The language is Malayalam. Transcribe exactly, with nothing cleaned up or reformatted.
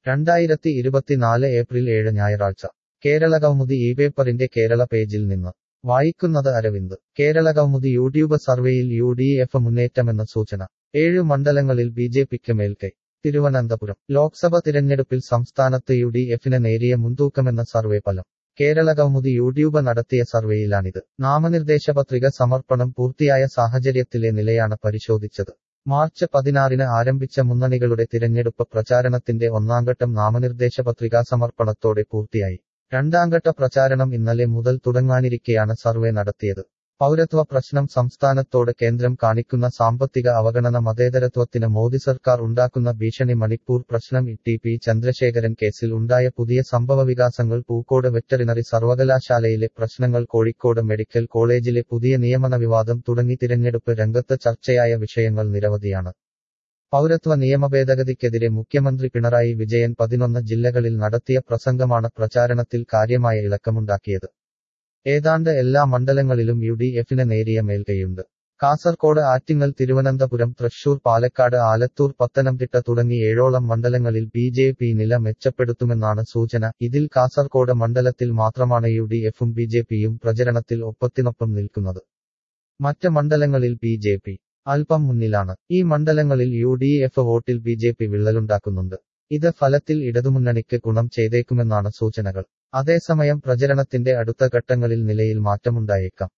രണ്ടായിരത്തി ഇരുപത്തിനാല് ഏപ്രിൽ ഏഴ് ഞായറാഴ്ച കേരളകൗമുദി ഈ പേപ്പറിന്റെ കേരള പേജിൽ നിന്ന് വായിക്കുന്നത് അരവിന്ദ്. കേരളകൗമുദി യൂട്യൂബ് സർവേയിൽ യു ഡി എഫ് മുന്നേറ്റമെന്ന സൂചന. ഏഴു മണ്ഡലങ്ങളിൽ ബി ജെ പിക്ക് മേൽക്കൈ. തിരുവനന്തപുരം ലോക്സഭ തിരഞ്ഞെടുപ്പിൽ സംസ്ഥാനത്ത് യു ഡി എഫിന് നേരിയ മുൻതൂക്കമെന്ന സർവേ ഫലം. കേരളകൗമുദി യൂട്യൂബ് നടത്തിയ സർവേയിലാണിത്. നാമനിർദ്ദേശ പത്രിക സമർപ്പണം പൂർത്തിയായ സാഹചര്യത്തിലെ നിലയാണ് പരിശോധിച്ചത്. മാർച്ച് പതിനാറിന് ആരംഭിച്ച മുന്നണികളുടെ തിരഞ്ഞെടുപ്പ് പ്രചാരണത്തിന്റെ ഒന്നാംഘട്ടം നാമനിർദ്ദേശ പത്രികാ സമർപ്പണത്തോടെ പൂർത്തിയായി. രണ്ടാംഘട്ട പ്രചാരണം ഇന്നലെ മുതൽ തുടങ്ങാനിരിക്കെയാണ് സർവേ നടത്തിയത്. പൗരത്വ പ്രശ്നം, സംസ്ഥാനത്തോട് കേന്ദ്രം കാണിക്കുന്ന സാമ്പത്തിക അവഗണന, മതേതരത്വത്തിന് മോദി സർക്കാർ ഉണ്ടാക്കുന്ന ഭീഷണി, മണിപ്പൂർ പ്രശ്നം, ടി പി ചന്ദ്രശേഖരൻ കേസിൽ ഉണ്ടായ പുതിയ സംഭവവികാസങ്ങൾ, പൂക്കോട് വെറ്ററിനറി സർവകലാശാലയിലെ പ്രശ്നങ്ങൾ, കോഴിക്കോട് മെഡിക്കൽ കോളേജിലെ പുതിയ നിയമന വിവാദം തുടങ്ങി തിരഞ്ഞെടുപ്പ് രംഗത്ത് ചർച്ചയായ വിഷയങ്ങൾ നിരവധിയാണ്. പൗരത്വ നിയമഭേദഗതിക്കെതിരെ മുഖ്യമന്ത്രി പിണറായി വിജയൻ പതിനൊന്ന് ജില്ലകളിൽ നടത്തിയ പ്രസംഗമാണ് പ്രചാരണത്തിൽ കാര്യമായ ഇളക്കമുണ്ടാക്കിയത്. ഏതാണ്ട് എല്ലാ മണ്ഡലങ്ങളിലും യു ഡി എഫിന് നേരിയ മേൽക്കൈയുണ്ട്. കാസർകോട്, ആറ്റിങ്ങൽ, തിരുവനന്തപുരം, തൃശൂർ, പാലക്കാട്, ആലത്തൂർ, പത്തനംതിട്ട തുടങ്ങി ഏഴോളം മണ്ഡലങ്ങളിൽ ബി ജെ പി നില മെച്ചപ്പെടുത്തുമെന്നാണ് സൂചന. ഇതിൽ കാസർകോട് മണ്ഡലത്തിൽ മാത്രമാണ് യു ഡി എഫും ബി ജെ പിയും പ്രചരണത്തിൽ ഒപ്പത്തിനൊപ്പം നിൽക്കുന്നത്. മറ്റ് മണ്ഡലങ്ങളിൽ ബി ജെ പി അല്പം മുന്നിലാണ്. ഈ മണ്ഡലങ്ങളിൽ യു ഡി എഫ് വോട്ടിൽ ബി ജെ പി വിള്ളലുണ്ടാക്കുന്നുണ്ട്. ഇത് ഫലത്തിൽ ഇടതുമുന്നണിക്ക് ഗുണം ചെയ്തേക്കുമെന്നാണ് സൂചനകൾ. അതേസമയം പ്രചരണത്തിന്റെ അടുത്ത ഘട്ടങ്ങളിൽ നിലയിൽ മാറ്റമുണ്ടായേക്കാം.